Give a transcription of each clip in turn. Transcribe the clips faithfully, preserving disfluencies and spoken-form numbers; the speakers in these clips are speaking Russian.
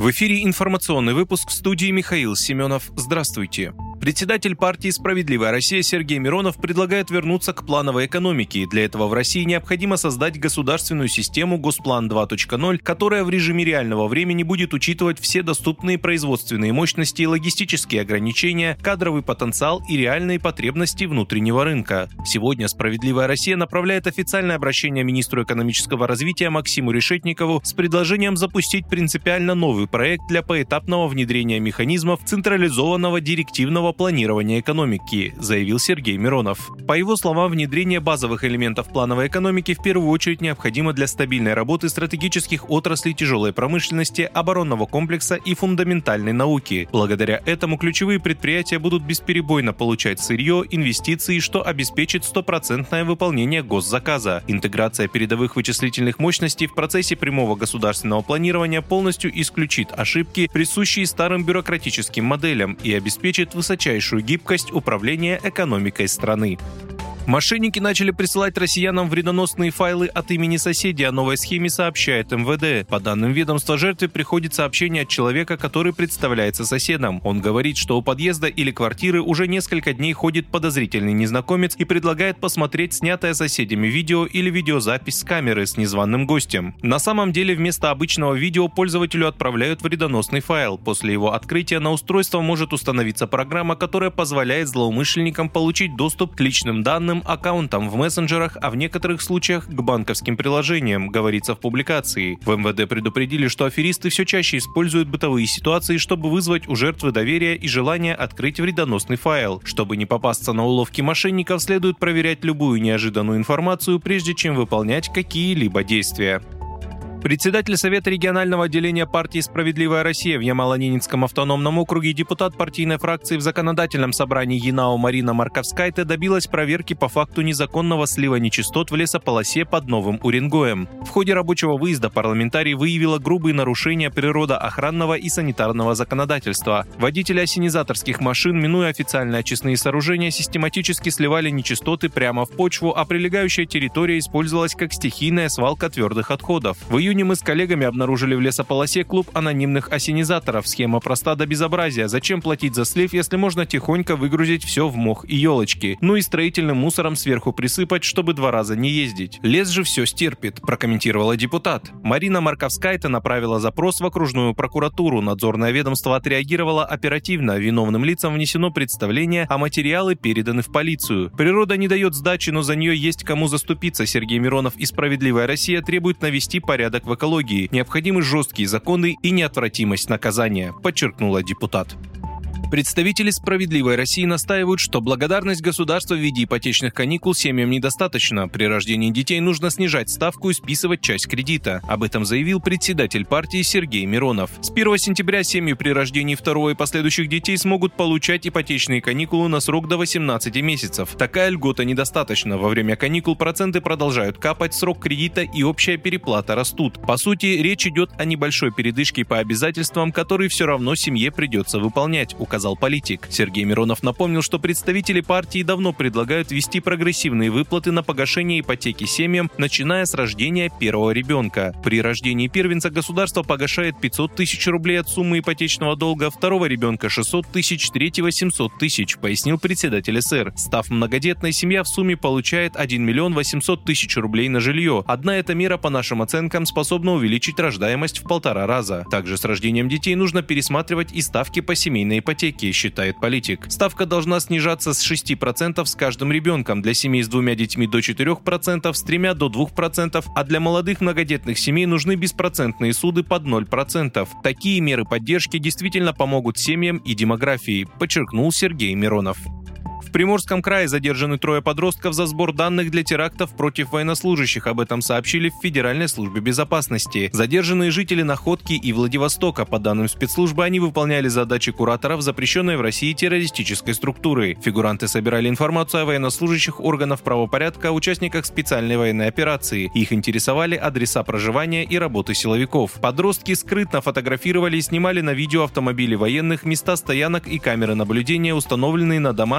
В эфире информационный выпуск, в студии Михаил Семенов. Здравствуйте. Председатель партии «Справедливая Россия» Сергей Миронов предлагает вернуться к плановой экономике. Для этого в России необходимо создать государственную систему Госплан два точка ноль, которая в режиме реального времени будет учитывать все доступные производственные мощности, логистические ограничения, кадровый потенциал и реальные потребности внутреннего рынка. Сегодня «Справедливая Россия» направляет официальное обращение министру экономического развития Максиму Решетникову с предложением запустить принципиально новый проект для поэтапного внедрения механизмов централизованного директивного планирования экономики, заявил Сергей Миронов. По его словам, внедрение базовых элементов плановой экономики в первую очередь необходимо для стабильной работы стратегических отраслей тяжелой промышленности, оборонного комплекса и фундаментальной науки. Благодаря этому ключевые предприятия будут бесперебойно получать сырье, инвестиции, что обеспечит стопроцентное выполнение госзаказа. Интеграция передовых вычислительных мощностей в процессе прямого государственного планирования полностью исключит ошибки, присущие старым бюрократическим моделям, и обеспечит высочайшую гибкость управления экономикой страны. Мошенники начали присылать россиянам вредоносные файлы от имени соседей. О новой схеме сообщает эм вэ дэ. По данным ведомства, жертве приходит сообщение от человека, который представляется соседом. Он говорит, что у подъезда или квартиры уже несколько дней ходит подозрительный незнакомец и предлагает посмотреть снятое соседями видео или видеозапись с камеры с незваным гостем. На самом деле, вместо обычного видео пользователю отправляют вредоносный файл. После его открытия на устройство может установиться программа, которая позволяет злоумышленникам получить доступ к личным данным, аккаунтам в мессенджерах, а в некоторых случаях к банковским приложениям, говорится в публикации. В эм вэ дэ предупредили, что аферисты все чаще используют бытовые ситуации, чтобы вызвать у жертвы доверие и желание открыть вредоносный файл. Чтобы не попасться на уловки мошенников, следует проверять любую неожиданную информацию, прежде чем выполнять какие-либо действия. Председатель Совета регионального отделения партии «Справедливая Россия» в Ямало-Ненецком автономном округе, депутат партийной фракции в законодательном собрании ЯНАО Марина Марковскайте добилась проверки по факту незаконного слива нечистот в лесополосе под Новым Уренгоем. В ходе рабочего выезда парламентарий выявила грубые нарушения природоохранного и санитарного законодательства. Водители ассенизаторских машин, минуя официальные очистные сооружения, систематически сливали нечистоты прямо в почву, а прилегающая территория использовалась как стихийная свалка твердых отходов. В июне мы с коллегами обнаружили в лесополосе клуб анонимных ассенизаторов. Схема проста до безобразия. Зачем платить за слив, если можно тихонько выгрузить все в мох и елочки? Ну и строительным мусором сверху присыпать, чтобы два раза не ездить. Лес же все стерпит, прокомментировала депутат. Марина Марковскайте направила запрос в окружную прокуратуру. Надзорное ведомство отреагировало оперативно. Виновным лицам внесено представление, а материалы переданы в полицию. Природа не дает сдачи, но за нее есть кому заступиться. Сергей Миронов и «Справедливая Россия» требуют навести порядок в экологии. Необходимы жесткие законы и неотвратимость наказания, подчеркнула депутат. Представители «Справедливой России» настаивают, что благодарность государства в виде ипотечных каникул семьям недостаточно. При рождении детей нужно снижать ставку и списывать часть кредита. Об этом заявил председатель партии Сергей Миронов. С первого сентября семьи при рождении второго и последующих детей смогут получать ипотечные каникулы на срок до восемнадцати месяцев. Такая льгота недостаточна. Во время каникул проценты продолжают капать, срок кредита и общая переплата растут. По сути, речь идет о небольшой передышке по обязательствам, которые все равно семье придется выполнять, указал политик. Сергей Миронов напомнил, что представители партии давно предлагают ввести прогрессивные выплаты на погашение ипотеки семьям, начиная с рождения первого ребенка. При рождении первенца государство погашает пятьсот тысяч рублей от суммы ипотечного долга, второго ребенка шестьсот тысяч, третьего семьсот тысяч, пояснил председатель эс эр. Став многодетной, семья в сумме получает один миллион восемьсот тысяч рублей на жилье. Одна эта мера, по нашим оценкам, способна увеличить рождаемость в полтора раза. Также с рождением детей нужно пересматривать и ставки по семейной ипотеке, считает политик. Ставка должна снижаться с шести процентов с каждым ребенком, для семей с двумя детьми до четырёх процентов, с тремя до двух процентов, а для молодых многодетных семей нужны беспроцентные суды под ноль процентов. Такие меры поддержки действительно помогут семьям и демографии, подчеркнул Сергей Миронов. В Приморском крае задержаны трое подростков за сбор данных для терактов против военнослужащих. Об этом сообщили в Федеральной службе безопасности. Задержанные жители Находки и Владивостока. По данным спецслужбы, они выполняли задачи кураторов запрещенной в России террористической структуры. Фигуранты собирали информацию о военнослужащих органов правопорядка, о участниках специальной военной операции. Их интересовали адреса проживания и работы силовиков. Подростки скрытно фотографировали и снимали на видео автомобили военных, места стоянок и камеры наблюдения, установленные на домах и соседних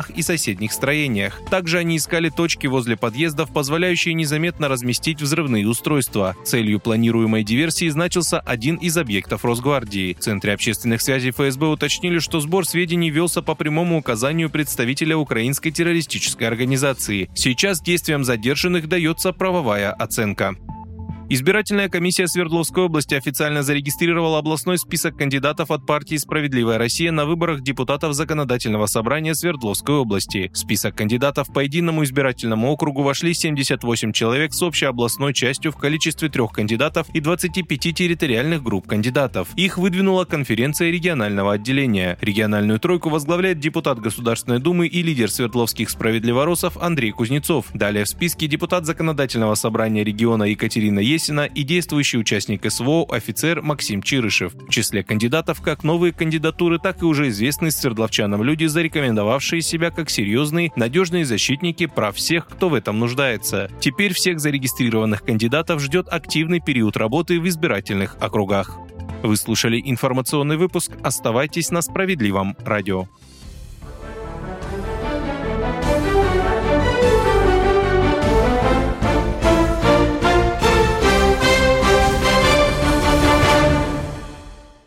соседних строениях. Также они искали точки возле подъездов, позволяющие незаметно разместить взрывные устройства. Целью планируемой диверсии значился один из объектов Росгвардии. В Центре общественных связей эф эс бэ уточнили, что сбор сведений велся по прямому указанию представителя украинской террористической организации. Сейчас действиям задержанных дается правовая оценка. Избирательная комиссия Свердловской области официально зарегистрировала областной список кандидатов от партии «Справедливая Россия» на выборах депутатов Законодательного собрания Свердловской области. В список кандидатов по единому избирательному округу вошли семьдесят восемь человек с общей областной частью в количестве трех кандидатов и двадцати пяти территориальных групп кандидатов. Их выдвинула конференция регионального отделения. Региональную тройку возглавляет депутат Государственной Думы и лидер свердловских справедливоросов Андрей Кузнецов. Далее в списке депутат Законодательного собрания региона Екатерина Есина и действующий участник эс вэ о офицер Максим Чирышев. В числе кандидатов как новые кандидатуры, так и уже известные свердловчанам люди, зарекомендовавшие себя как серьезные, надежные защитники прав всех, кто в этом нуждается. Теперь всех зарегистрированных кандидатов ждет активный период работы в избирательных округах. Вы слушали информационный выпуск. Оставайтесь на Справедливом радио.